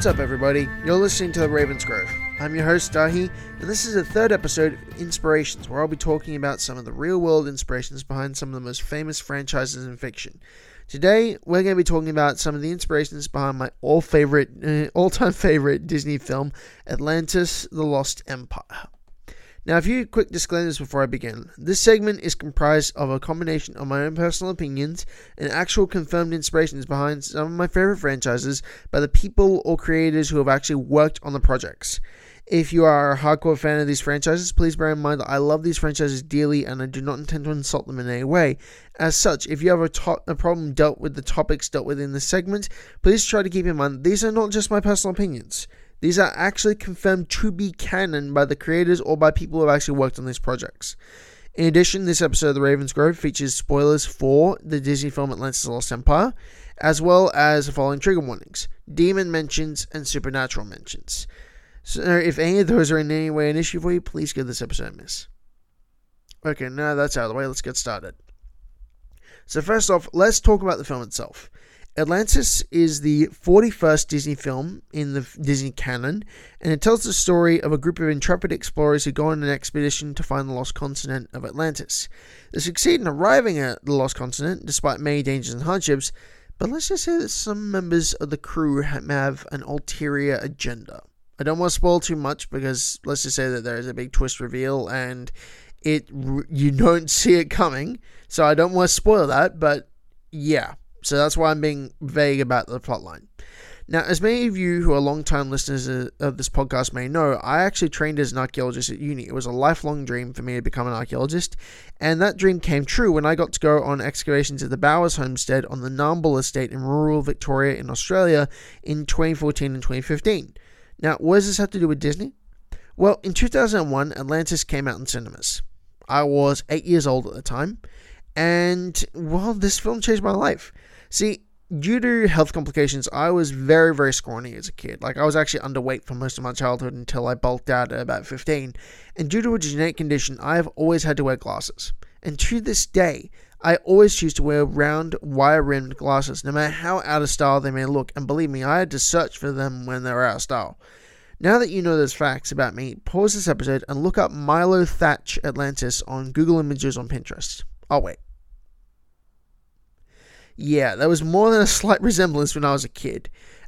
What's up, everybody? You're listening to The Ravensgrove. I'm your host, Dahi, and this is the third episode of Inspirations, where I'll be talking about some of the real-world inspirations behind some of the most famous franchises in fiction. Today, we're going to be talking about some of the inspirations behind my all-time favorite Disney film, Atlantis: The Lost Empire. Now, a few quick disclaimers before I begin. This segment is comprised of a combination of my own personal opinions and actual confirmed inspirations behind some of my favorite franchises by the people or creators who have actually worked on the projects. If you are a hardcore fan of these franchises, please bear in mind that I love these franchises dearly and I do not intend to insult them in any way. As such, if you have a problem dealt with the topics dealt with in this segment, please try to keep in mind these are not just my personal opinions. These are actually confirmed to be canon by the creators or by people who have actually worked on these projects. In addition, this episode of The Ravensgrove features spoilers for the Disney film Atlantis: The Lost Empire, as well as the following trigger warnings: demon mentions and supernatural mentions. So if any of those are in any way an issue for you, please give this episode a miss. Okay, now that's out of the way, let's get started. So first off, let's talk about the film itself. Atlantis is the 41st Disney film in the Disney canon, and it tells the story of a group of intrepid explorers who go on an expedition to find the lost continent of Atlantis. They succeed in arriving at the lost continent, despite many dangers and hardships, but let's just say that some members of the crew have an ulterior agenda. I don't want to spoil too much, because let's just say that there is a big twist reveal, and you don't see it coming, so I don't want to spoil that, but yeah. So that's why I'm being vague about the plotline. Now, as many of you who are long-time listeners of this podcast may know, I actually trained as an archaeologist at uni. It was a lifelong dream for me to become an archaeologist, and that dream came true when I got to go on excavations at the Bowers homestead on the Nambour estate in rural Victoria in Australia in 2014 and 2015. Now, what does this have to do with Disney? Well, in 2001, Atlantis came out in cinemas. I was 8 years old at the time, and, well, this film changed my life. See, due to health complications, I was very, very scrawny as a kid. I was actually underweight for most of my childhood until I bulked out at about 15. And due to a genetic condition, I have always had to wear glasses. And to this day, I always choose to wear round, wire-rimmed glasses, no matter how out of style they may look. And believe me, I had to search for them when they were out of style. Now that you know those facts about me, pause this episode and look up Milo Thatch Atlantis on Google Images on Pinterest. I'll wait. Yeah, there was more than a slight resemblance when I was a kid.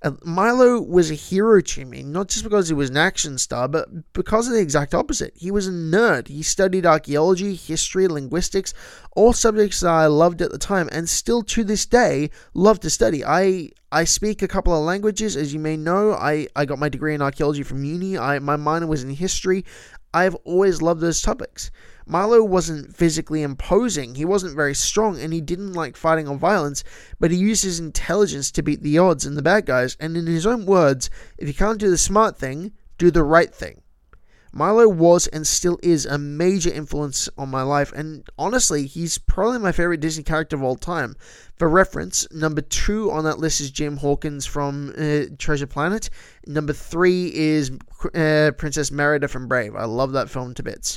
Milo was a hero to me, not just because he was an action star, but because of the exact opposite. He was a nerd. He studied archaeology, history, linguistics, all subjects that I loved at the time, and still to this day love to study. I speak a couple of languages, as you may know. I got my degree in archaeology from uni. My minor was in history. I've always loved those topics. Milo wasn't physically imposing, he wasn't very strong, and he didn't like fighting or violence, but he used his intelligence to beat the odds and the bad guys, and in his own words, if you can't do the smart thing, do the right thing. Milo was and still is a major influence on my life, and honestly, he's probably my favorite Disney character of all time. For reference, number 2 on that list is Jim Hawkins from Treasure Planet. Number 3 is Princess Merida from Brave. I love that film to bits.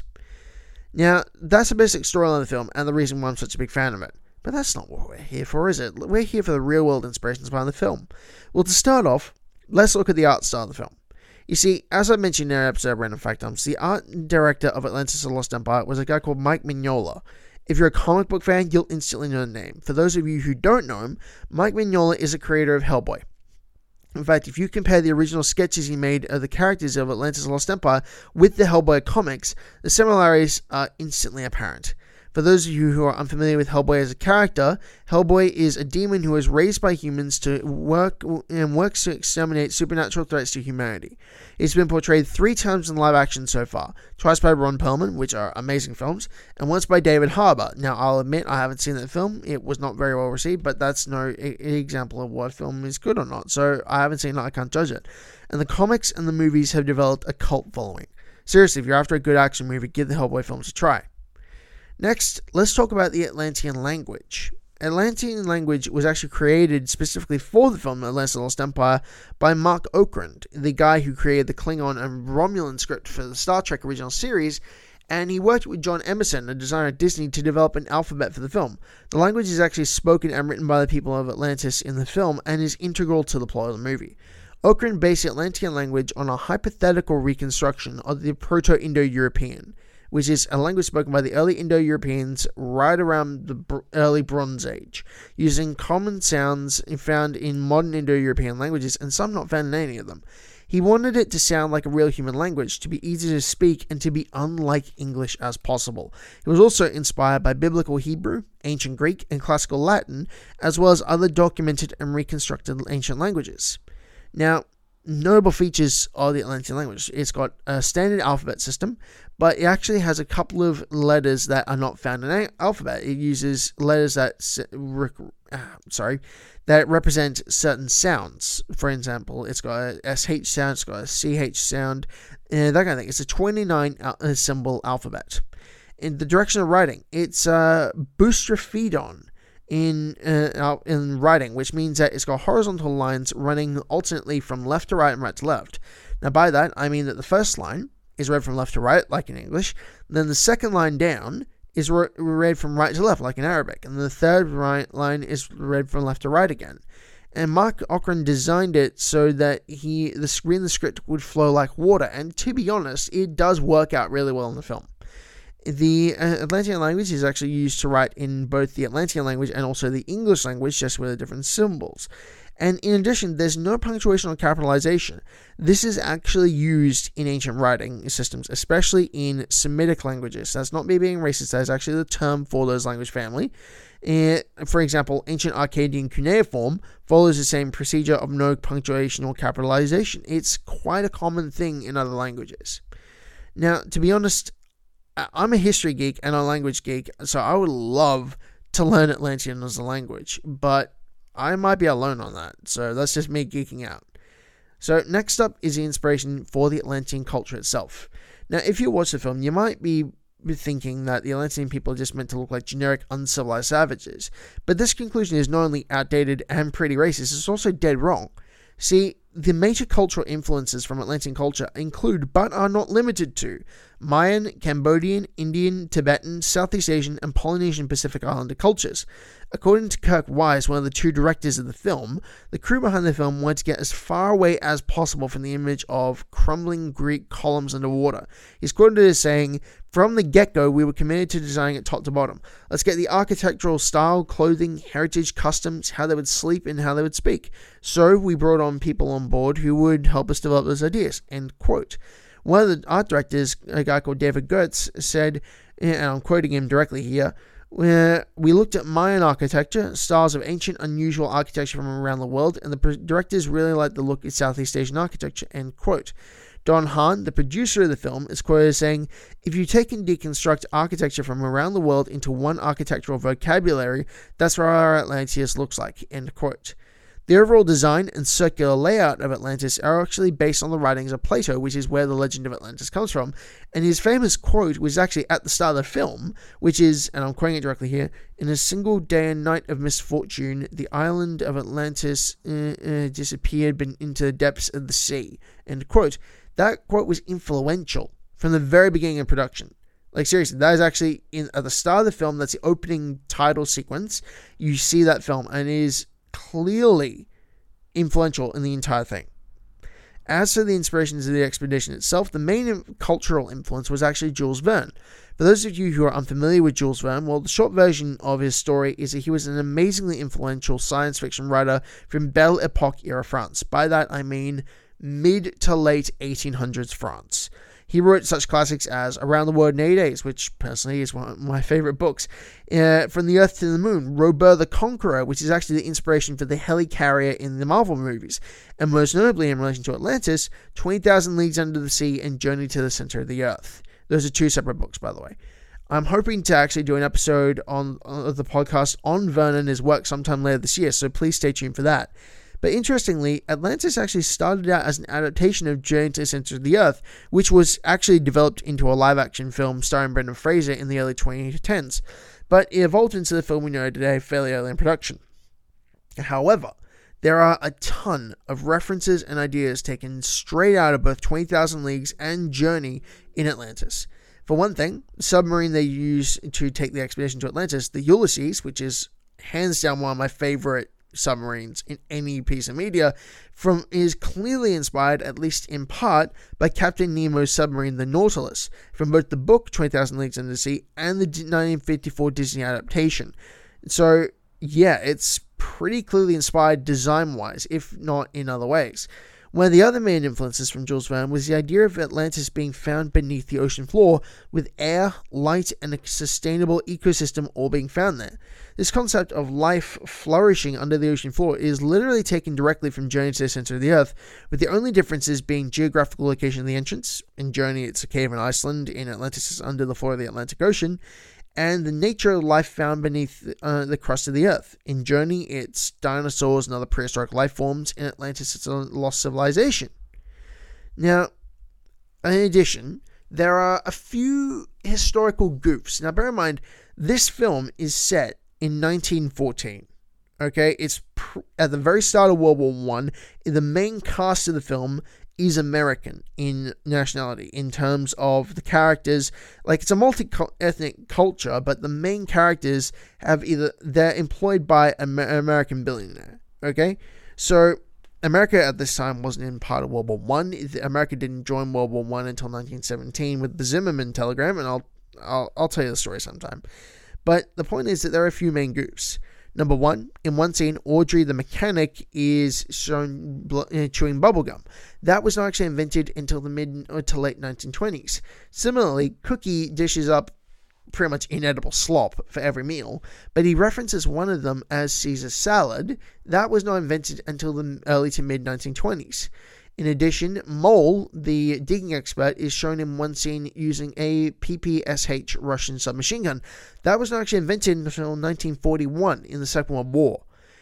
Now, that's the basic storyline of the film, and the reason why I'm such a big fan of it. But that's not what we're here for, is it? We're here for the real-world inspirations behind the film. Well, to start off, let's look at the art style of the film. You see, as I mentioned in our episode of Random Factums, the art director of Atlantis: The Lost Empire was a guy called Mike Mignola. If you're a comic book fan, you'll instantly know the name. For those of you who don't know him, Mike Mignola is a creator of Hellboy. In fact, if you compare the original sketches he made of the characters of Atlantis: The Lost Empire with the Hellboy comics, the similarities are instantly apparent. For those of you who are unfamiliar with Hellboy as a character, Hellboy is a demon who is raised by humans to works to exterminate supernatural threats to humanity. It's been portrayed 3 times in live action so far, twice by Ron Perlman, which are amazing films, and once by David Harbour. Now, I'll admit I haven't seen that film. It was not very well received, but that's no example of what film is good or not, so I haven't seen it, I can't judge it. And the comics and the movies have developed a cult following. Seriously, if you're after a good action movie, give the Hellboy films a try. Next, let's talk about the Atlantean language. Atlantean language was actually created specifically for the film Atlantis: The Lost Empire by Mark Okrand, the guy who created the Klingon and Romulan script for the Star Trek original series, and he worked with John Emerson, a designer at Disney, to develop an alphabet for the film. The language is actually spoken and written by the people of Atlantis in the film and is integral to the plot of the movie. Okran based the Atlantean language on a hypothetical reconstruction of the Proto-Indo-European, which is a language spoken by the early Indo-Europeans right around the early Bronze Age, using common sounds found in modern Indo-European languages and some not found in any of them. He wanted it to sound like a real human language, to be easy to speak, and to be unlike English as possible. It was also inspired by Biblical Hebrew, Ancient Greek, and Classical Latin, as well as other documented and reconstructed ancient languages. Now, notable features of the Atlantean language. It's got a standard alphabet system, but it actually has a couple of letters that are not found in an alphabet. It uses letters that represent certain sounds. For example, it's got a SH sound, it's got a CH sound, and that kind of thing. It's a 29 symbol alphabet. In the direction of writing, it's boustrophodon in writing, which means that it's got horizontal lines running alternately from left to right and right to left. Now, by that, I mean that the first line is read from left to right, like in English. Then the second line down is read from right to left, like in Arabic. And the third line is read from left to right again. And Mark Okran designed it so that the script would flow like water. And to be honest, it does work out really well in the film. The Atlantean language is actually used to write in both the Atlantean language and also the English language, just with the different symbols. And in addition, there's no punctuation or capitalization. This is actually used in ancient writing systems, especially in Semitic languages. That's not me being racist, that is actually the term for those language family. For example, ancient Akkadian cuneiform follows the same procedure of no punctuation or capitalization. It's quite a common thing in other languages. Now, to be honest, I'm a history geek and a language geek, so I would love to learn Atlantean as a language, but I might be alone on that, so that's just me geeking out. So next up is the inspiration for the Atlantean culture itself. Now, if you watch the film, you might be thinking that the Atlantean people are just meant to look like generic, uncivilized savages, but this conclusion is not only outdated and pretty racist, it's also dead wrong. See, the major cultural influences from Atlantean culture include, but are not limited to, Mayan, Cambodian, Indian, Tibetan, Southeast Asian, and Polynesian Pacific Islander cultures. According to Kirk Wise, one of the two directors of the film, the crew behind the film wanted to get as far away as possible from the image of crumbling Greek columns underwater. He's quoted as saying, "From the get-go, we were committed to designing it top to bottom. Let's get the architectural style, clothing, heritage, customs, how they would sleep, and how they would speak. So we brought on people on board who would help us develop those ideas." End quote. One of the art directors, a guy called David Goetz, said, and I'm quoting him directly here, "We looked at Mayan architecture, styles of ancient, unusual architecture from around the world, and the directors really liked the look of Southeast Asian architecture." End quote. Don Hahn, the producer of the film, is quoted as saying, "If you take and deconstruct architecture from around the world into one architectural vocabulary, that's what our Atlantis looks like." End quote. The overall design and circular layout of Atlantis are actually based on the writings of Plato, which is where the legend of Atlantis comes from. And his famous quote was actually at the start of the film, which is, and I'm quoting it directly here, "In a single day and night of misfortune, the island of Atlantis disappeared into the depths of the sea." End quote. That quote was influential from the very beginning of production. Like, seriously, that is actually at the start of the film. That's the opening title sequence. You see that film, and it is clearly influential in the entire thing. As for the inspirations of the expedition itself, the main cultural influence was actually Jules Verne. For those of you who are unfamiliar with Jules Verne, well, the short version of his story is that he was an amazingly influential science fiction writer from Belle Epoque era France. By that I mean mid to late 1800s France. He wrote such classics as Around the World in 80 Days, which personally is one of my favorite books. From the Earth to the Moon, Robert the Conqueror, which is actually the inspiration for the helicarrier in the Marvel movies. And most notably in relation to Atlantis, 20,000 Leagues Under the Sea and Journey to the Center of the Earth. Those are two separate books, by the way. I'm hoping to actually do an episode of the podcast on Verne and his work sometime later this year, so please stay tuned for that. But interestingly, Atlantis actually started out as an adaptation of Journey to the Center of the Earth, which was actually developed into a live-action film starring Brendan Fraser in the early 2010s. But it evolved into the film we know today fairly early in production. However, there are a ton of references and ideas taken straight out of both 20,000 Leagues and Journey in Atlantis. For one thing, the submarine they used to take the expedition to Atlantis, the Ulysses, which is hands down one of my favorite submarines in any piece of media is clearly inspired, at least in part, by Captain Nemo's submarine, the Nautilus, from both the book 20,000 Leagues Under the Sea and the 1954 Disney adaptation. So, yeah, it's pretty clearly inspired design-wise, if not in other ways. One of the other main influences from Jules Verne was the idea of Atlantis being found beneath the ocean floor, with air, light, and a sustainable ecosystem all being found there. This concept of life flourishing under the ocean floor is literally taken directly from Journey to the Center of the Earth, with the only differences being geographical location of the entrance. In Journey, it's a cave in Iceland. In Atlantis, it's under the floor of the Atlantic Ocean. And the nature of life found beneath the crust of the Earth. In Journey, it's dinosaurs and other prehistoric life forms. In Atlantis, it's a lost civilization. Now, in addition, there are a few historical goofs. Now, bear in mind, this film is set in 1914. Okay, it's at the very start of World War I. The main cast of the film is American in nationality, in terms of the characters. Like, it's a multi-ethnic culture, but the main characters they're employed by an American billionaire. Okay, so America at this time wasn't in part of World War I. America didn't join World War I until 1917 with the Zimmerman telegram, and I'll tell you the story sometime. But the point is that there are a few main goofs. Number one, in one scene, Audrey the mechanic is shown chewing bubblegum. That was not actually invented until the mid to late 1920s. Similarly, Cookie dishes up pretty much inedible slop for every meal, but he references one of them as Caesar salad. That was not invented until the early to mid 1920s. In addition, Mole, the digging expert, is shown in one scene using a PPSH Russian submachine gun. That was not actually invented until 1941 in the Second World War.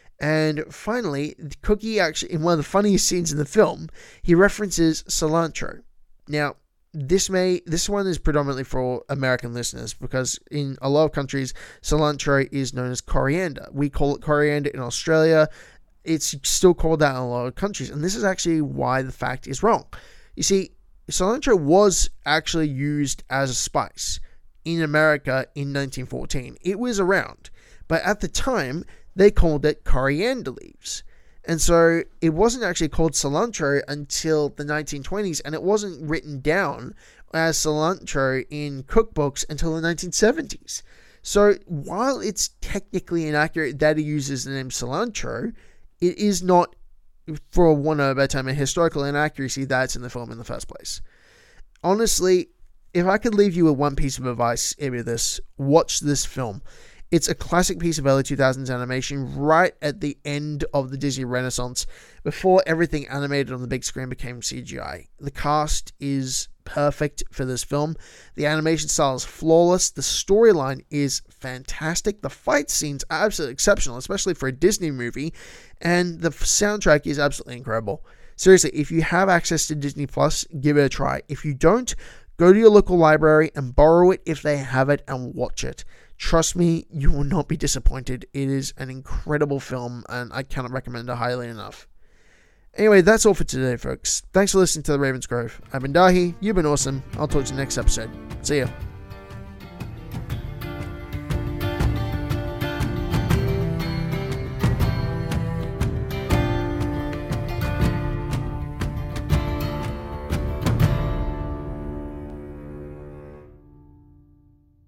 And finally, Cookie actually, in one of the funniest scenes in the film, he references cilantro. Now, this one is predominantly for American listeners, because in a lot of countries, cilantro is known as coriander. We call it coriander in Australia. It's still called that in a lot of countries, and this is actually why the fact is wrong. You see, cilantro was actually used as a spice in America in 1914. It was around, but at the time, they called it coriander leaves. And so it wasn't actually called cilantro until the 1920s, and it wasn't written down as cilantro in cookbooks until the 1970s. So while it's technically inaccurate that he uses the name cilantro, it is not, for want of a better term, a historical inaccuracy that's in the film in the first place. Honestly, if I could leave you with one piece of advice, it would be this: watch this film. It's a classic piece of early 2000s animation right at the end of the Disney Renaissance, before everything animated on the big screen became CGI. The cast is perfect for this film. The animation style is flawless. The storyline is fantastic. The fight scenes are absolutely exceptional, especially for a Disney movie. And the soundtrack is absolutely incredible. Seriously, if you have access to Disney Plus, give it a try. If you don't, go to your local library and borrow it if they have it and watch it. Trust me, you will not be disappointed. It is an incredible film, and I cannot recommend it highly enough. Anyway, that's all for today, folks. Thanks for listening to The Ravensgrove. I've been Dahi. You've been awesome. I'll talk to you next episode. See ya.